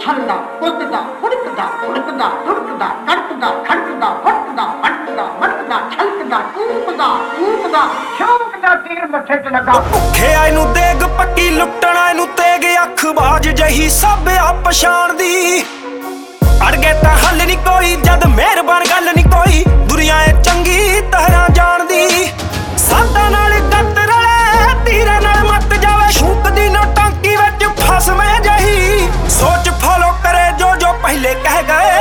ਛੱਲਦਾ ਕੁੱਦਦਾ ਫੁੜਕਦਾ ਉੜਕਦਾ ਤੁੜਕਦਾ ਕੜਕਦਾ ਖੜਕਦਾ ਫਟਦਾ ਫਟਦਾ ਮਟਦਾ ਛਲਕਦਾ ਟੂਪਦਾ ਸ਼ੌਕ ਦਾ ਤੀਰ ਮੱਥੇ ਤੇ ਲੱਗਾ। ਭੁੱਖਿਆ ਇਹਨੂੰ ਦੇਗ ਪੱਕੀ ਲੁੱਟਣਾ ਇਹਨੂੰ ਤੇਗ ਅੱਖ ਬਾਜ ਜਹੀ ਸਭ ਆ ਪਛਾਣ ਦੀ। ਅੜ ਗਏ ਤਾਂ ਹੱਲ ਨਹੀਂ ਕੋਈ ਜਦ ਮਿਹਰਬਾਨ ਗੱਲ ਨਹੀਂ ਕੋਈ ਦੁਨੀਆ ਏ ਚੰਗੀ ਤਰ੍ਹਾਂ ਜਾਣਦੀ। ਸਾਡਾ ਨਾਲ ਗੱਤ ਰਲੇ ਤੀਰੇ ਨਾਲ ਮੱਤ ਜਾਵੇ ਸ਼ੂਕਦੀ ਨਾ ਟਾਂਕੀ ਵਿੱਚ ਫਸਵੇਂ ਜਹੀ ਸੋਚ ਫੋਲੋ ਕਰੇ ਜੋ ਪਹਿਲੇ ਕਹਿ ਗਏ।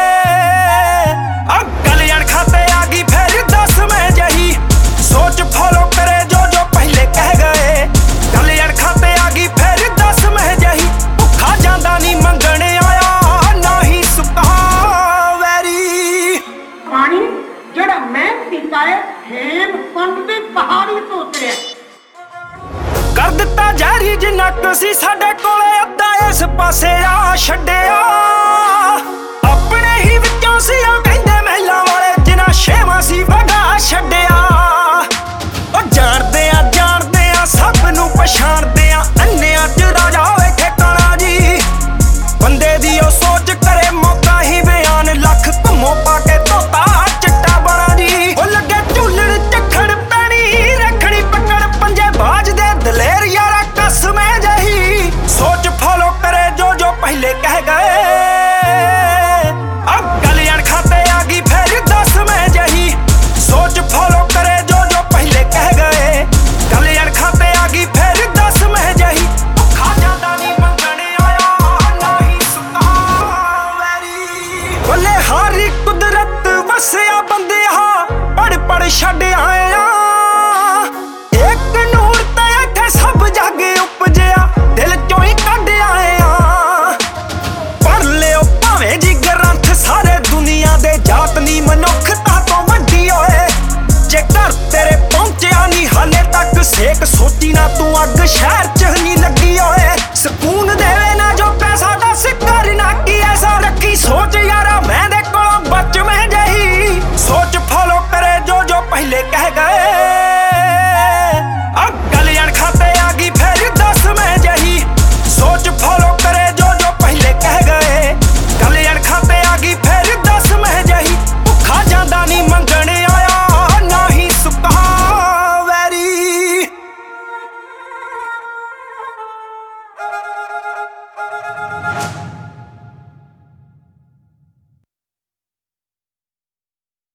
ਅਕਲ ਅਣ ਖਾਤੇ ਆ ਗਈ ਫਿਰ ਦਸਵੇਂ ਜਹੀ ਸੋਚ ਫੋਲੋ ਕਰੇ ਜੋ ਪਹਿਲੇ ਕਹਿ ਗਏ। ਗੱਲ ਅਣ ਖਾਤੇ ਆ ਗਈ ਫਿਰ ਦਸਵੇਂ ਜਹੀ ਭੁੱਖਾ ਜਾਂਦਾ ਨਹੀਂ ਮੰਗਣ ਆਇਆ ਨਾ ਹੀ ਸੁੱਕਾ ਵੈਰੀ। ਪਾਣੀ ਜਿਹੜਾ ਮੈਂ ਪੀਤਾ ਹੈ ਹੇਮਕੁੰਡ ਦੀ ਪਹਾੜੀ ਤੋਂ ਉਤਰਿਆ। ਕਰ ਦਿੱਤਾ ਜ਼ਹਿਰੀ ਜਿੰਨਾ ਕੁ ਸੀ ਸਾਡੇ ਕੋਲੇ ਅੱਧਾ ਇਸ ਪਾਸੇ ਆ ਛੱਡਿਆ। ਆਪਣੇ ਹੀ ਵਿੱਚੋਂ ਸੀ ਉਹ ਕਹਿੰਦੇ ਮਹਿਲਾਂ ਵਾਲੇ ਜਿਨ੍ਹਾਂ ਛੇਵਾਂ ਸੀ ਵਗਾ ਛੱਡਿਆ। ਉਹ ਜਾਣਦੇ ਆ ਸਭ ਨੂੰ ਪਛਾਣਦੇ ਆ ਅੰਨਿਆਂ ਚ ਰਾਜਾ ਹੋਵੇ ਠਿਕਾਣਾ ਜੀ। ਬੰਦੇ ਦੀ ਉਹ ਸੋਚ ਕਰੇ ਮੌਕਾ ਹੀ ਬਿਆਨ ਲੱਖ ਘੁੰਮੋ ਪਾ ਕੇ ਧੋਤਾ ਚਿੱਟਾ ਬਣਾ ਜੀ। ਉਹ ਲੱਗੇ ਝੂਲਣ ਝੱਖੜ ਪੈਣੀ ਰੱਖਣੀ ਪਕੜ ਪੰਜੇ ਬਾਜ ਦੇ ਦਲੇਰ ਯਾਰਾ ਕਸਮੇ ਜਹੀ ਸੋਚ ਫੋਲੋ ਕਰੇ ਜੋ ਪਹਿਲੇ ਕਹਿ ਗਏ। ਅਬ ਗੱਲ ਅਣ ਖਾਤੇ ਆ ਗਈ ਫਿਰ ਦਸਵੇਂ ਜਹੀ ਸੋਚ ਫੋਲੋ ਕਰੇ ਜੋ ਪਹਿਲੇ ਕਹਿ ਗਏ। ਗੱਲ ਅਣ ਖਾਤੇ ਆ ਗਈ ਫਿਰ ਦਸਵੇਂ ਜਹੀ ਭੁੱਖਾ ਜਾਂਦਾ ਨਹੀਂ ਮੰਗਣ ਆਇਆ ਨਾ ਹੀ ਸੁੱਕਾ ਵੈਰੀ। ਬੱਲੇ ਹਾਰੀ ਕੁਦਰਤ ਵਸਿਆ ਬੰਦਿਆ ਪੜ ਛੱਡ ਆਇਆ। ਇੱਕ ਨੂਰ ਤੇ ਇੱਥੇ ਸਭ ਜੱਗ ਉਪਜਿਆ ਦਿਲ ਚੋਂ ਹੀ ਕੱਢ ਆਇਆ। ਪੜ ਲਿਓ ਭਾਵੇਂ ਜੀ ਗ੍ਰੰਥ ਸਾਰੇ ਦੁਨੀਆ ਦੇ ਜਾਤ ਨੀ ਮਨੁੱਖਤਾ ਤੋਂ ਵੱਡੀ ਓਏ। ਜੇ ਘਰ ਤੇਰੇ ਪਹੁੰਚਿਆ ਨਹੀਂ ਹਾਲੇ ਤੱਕ ਸੇਕ ਸੋਚੀ ਨਾ ਤੂੰ ਅੱਗ ਸ਼ਹਿਰ